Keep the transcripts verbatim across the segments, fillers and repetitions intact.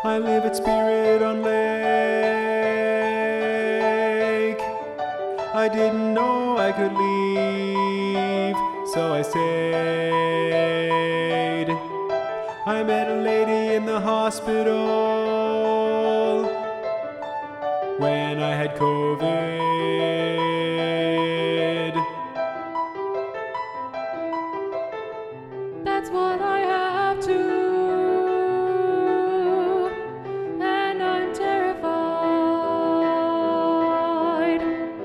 I live at Spirit on Lake. I didn't know I could leave, so I stayed. I met a lady in the hospital when I had COVID. That's what I have to, and I'm terrified.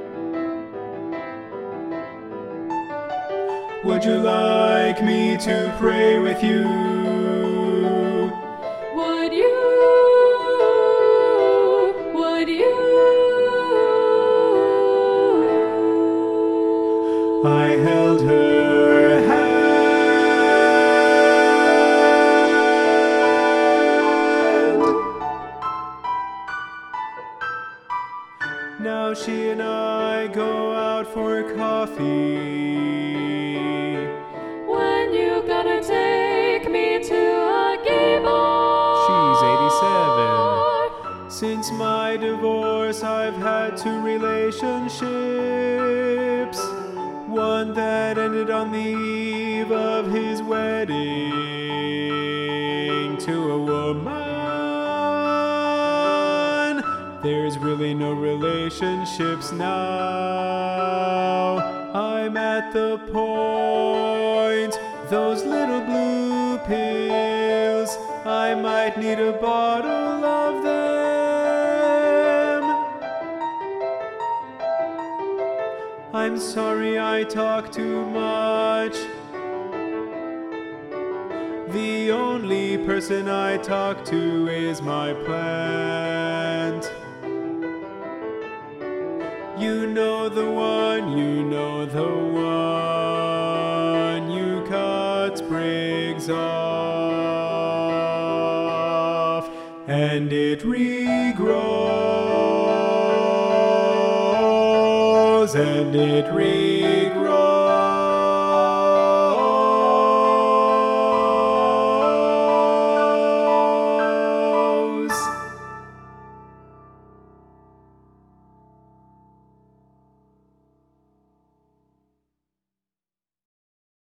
Would you like me to pray with you? Would you? Would you? I held her hand. Now she and I go out for coffee. When you gonna take me to a gay bar? She's eighty-seven. Since my divorce, I've had two relationships. One that ended on the eve of his wedding to a woman. There's really no relationships now. I'm at the point, those little blue pills, I might need a bottle of them. I'm sorry I talk too much. The only person I talk to is my plant. You know the one, you know the one. You cut sprigs off, and it regrows, and it regrows.